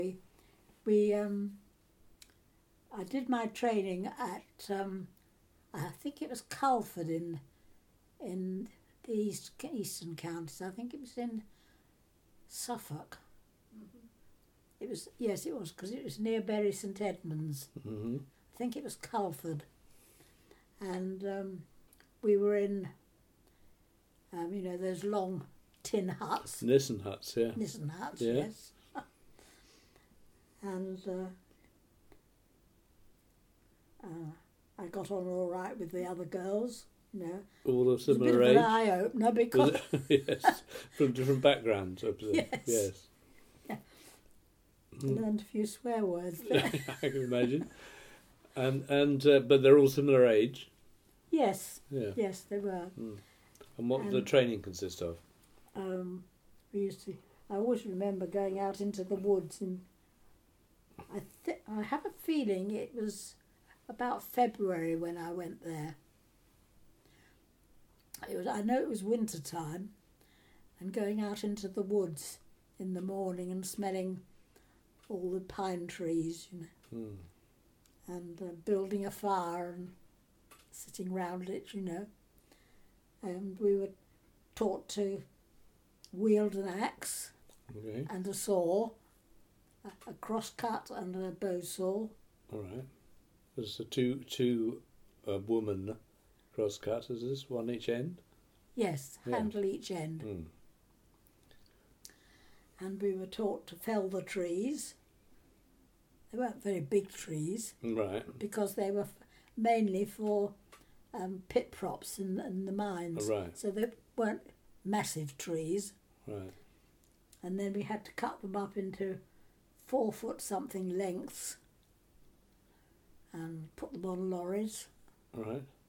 We I did my training at I think it was Culford in the eastern counties. I think it was in Suffolk. It was, yes, it was, because it was near Bury St Edmunds. Mm-hmm. I think it was Culford, and we were in those long tin huts. Nissen huts, yeah. Nissen huts, Yeah. yes. And I got on all right with the other girls, All of It was a bit similar of age. an eye-opener because... Yes, from different backgrounds, I presume. Yes. Yes. I learned a few swear words there. I can imagine. And but they're all similar age. Yes, Yeah. yes, they were. And what did the training consist of? I always remember going out into the woods, and I have a feeling it was about February when I went there. I know it was winter time, and going out into the woods in the morning and smelling all the pine trees, and building a fire and sitting round it, and we were taught to wield an axe and a saw, a crosscut and a bow saw. All right. There's a two woman crosscut, is this? One each end? Yes, Yeah. handle each end. And we were taught to fell the trees. They weren't very big trees. Right. Because they were mainly for pit props in the mines. Right. So they weren't massive trees. Right. And then we had to cut them up into 4 foot something lengths and put them on lorries. All right.